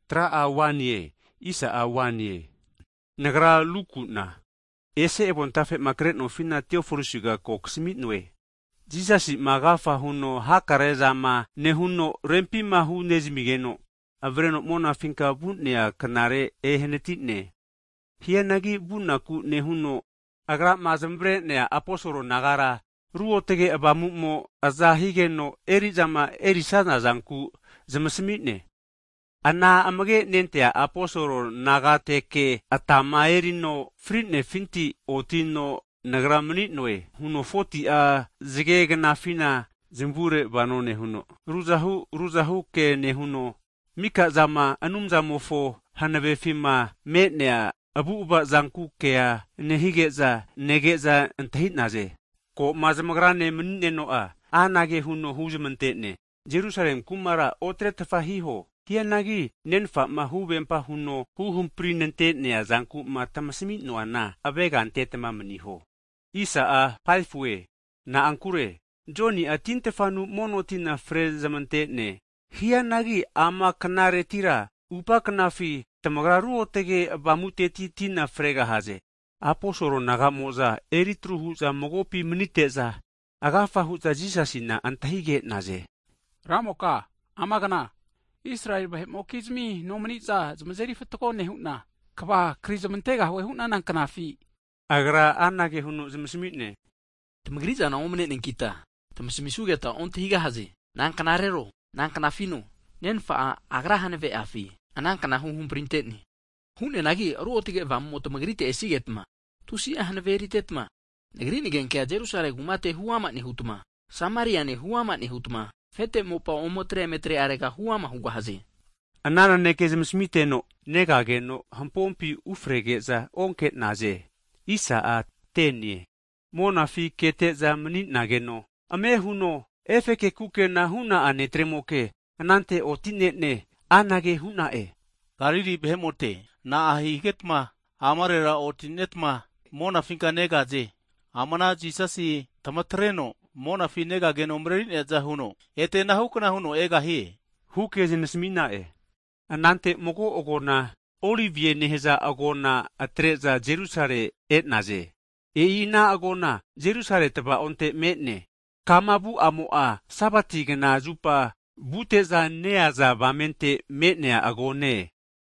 tra awanie, isa awanie. Negara lukuna. Ese ebontafe makret no fina teoforusiga koksmit noe. Jisasi magafa huno hakareza ma ne huno rempi ma hu nezmigeno. Avreno mona finka bunea kanare ehenetitne. Hianagi bunaku ne huno agra mazambre nea aposoro nagara ruotege abamumo azahigeno erizama erisana zanku zamasmitne. Ana amage nentea aposoro nagateke atama erino fritne finti otino nagramni noe huno foti a zigega nafina zimbure banone huno. Ruzahu ke ne huno mika zama anumzamofo hanabefima metnea abu uba zanku kea nehigeza negeza antahitnaze. Ko mazamagrane mneno a anage huno huzamantene. Jerusalem kumara otre tafahiho. Hianagi nenfa mahubempa huno huhumprinentene zanku matamasimi noana abega antetema maniho. Isa a palfue na ankure. Joni a tintefanu monotina frezamantene. Hianagi ama kanare tira upa kanafi tamagra ruotege bamuteti tina frega haze. Aposoro nagamoza eritruhuza mogopi miniteza agafahuza jisasina antahige naze. Ramoka amagana Israel bahe mokizmi nomanitza zmazeri fatako nehuna kaba krizamantega wehuna nan kanafi. Agra anage hunu zmsmitne. Tmagriza na omne nenkita. Tmsmisugeta ontihiga haze. Nan kanarero, nan kanafino. Nenfa agra hanve afi. Anan kana humprintetni. Hune nagi ruotige vammo tmagrite esigetma. Tusi ahanveritetma. Negrini genke Jerusalem gumate huama ni hutma. Samaria ni huama ni hutma. Fete mopa omotre metre arega huama hugahaze. Anana nekezmsmiteno negageno hampompi ufregeza onket naze. Isa a tenie. Mona fi keteza mnit nageno. Ame huno efeke kuke na huna anetremoke. Anante otinetne anage huna e. Gariri behemote na ahigetma amarera otinetma mona finka negaze. Amana jisasi tamatreno mona fi negageno mrerin eza huno. Ete na hukuna huno ega hie. Hukeznesmina e. Anante mogo ogona Olivier neheza agona atreza Jerusalem etnaze. Ina agona Jerusalem taba onte metne. Kamabu amoa sabatigena zupa buteza neaza vamente metnea agone.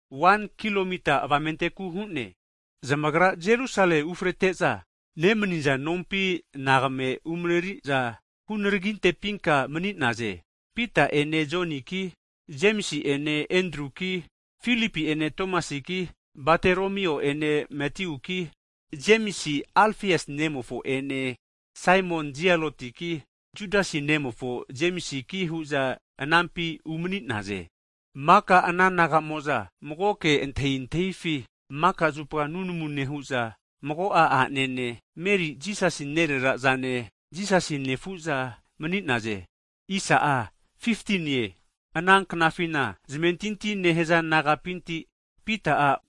1 kilomita vamente kuhune. Zamagra Jerusalem ufreteza. Nemeninja nompi nagame umreri za hunreginte pinka menitnaze. Pita ene Johnny ki, Jamesi ene Andrew ki, Filipi ene Tomasi ki, Bateromio ene Matthew ki, Jamesi Alphaeus nemofo ene Simon Zialoti ki, Judasi nemofo Jamesi ki huza anampi umenitnaze. Maka ananaga moza mogoke enteifi maka zupa nunumune huza mogo a nene Mary jisasi nerera zane jisasi nefuza menitnaze. Isa a 15 ye anang knafina zmentinti neheza naga pinti pita a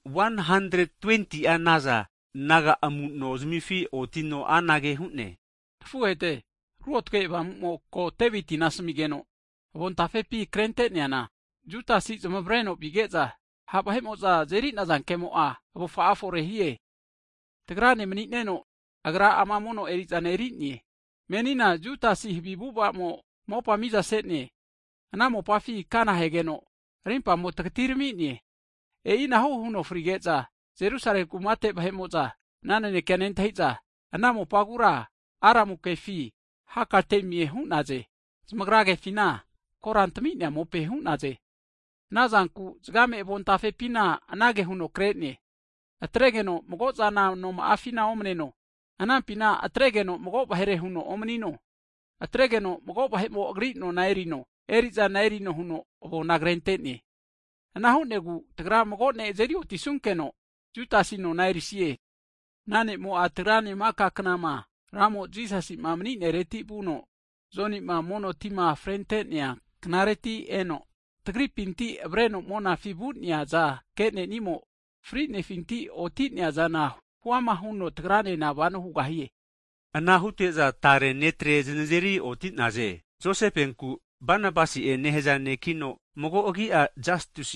120 anaza naga amuno zmifi otino anage hune. Fuete ruotke vamo ko teviti nasmigeno. Vontafe pi krente niana. Juta si zmabreno bigeza. Haba hemoza zeri nazankemo a abo faafore hie. Tegrane menitneno agra amamono erizane eritnie. Menina juta si hibibuba mopa miza setnie. Anamo pafi kana hegeno. Rimpa mo taktirmitnie. Ina huno frigeza. Jerusalem kumate bahemoza. Nanane kenentaiza. Anamo pagura. Aramu kefi. Hakatemie hunaze. Zmagrage fina. Korantmitnia mope hunaze. Nazanku zgame bontafe pina anage huno kretnie. Atregeno mogoza na no maafina omneno. Anampina atregeno mogoba here huno omnino. Atregeno mogoba hemo agrino naerino. Eriza naerino huno obo nagrentenie. Anahunegu tegra mogone zerio tisunkeno. Juta sino naerisie. Nane mo atrane maka knama. Ramo jisasi mamnine reti buno. Zoni ma mono tima frentenia. Knareti eno. Tegripinti breno mona fibutnia za kene nimo. Fritne finti otitnia zana huama huno tegrane na vano hugahie. Anahute za tare netre zinzeri otitnaze. Josephenku Barnabasi e neheza nekino mogo ogi a Justusi e.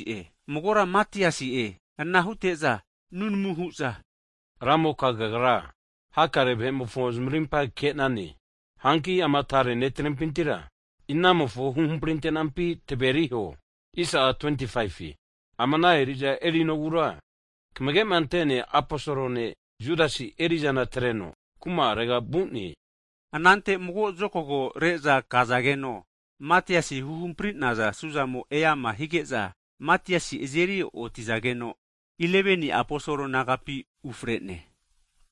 Mogora Matiasi anahuteza nunmuhuza. Ramo kagagara, hakare bhemo fos mrimpa ketnani. Hanki amatare netren pintira. Inamo fo humprinte nampi teberiho. Isa 25. Amana erija erino ura. Kmege mantene aposorone Judasi erijana tereno. Kuma rega bunni. Anante mugo zokogo reza kazageno. Matiasi huhumprint naza suzamo eyama higeza. Matiasi ezeri otizageno. 11 apostolo nagapi ufretne.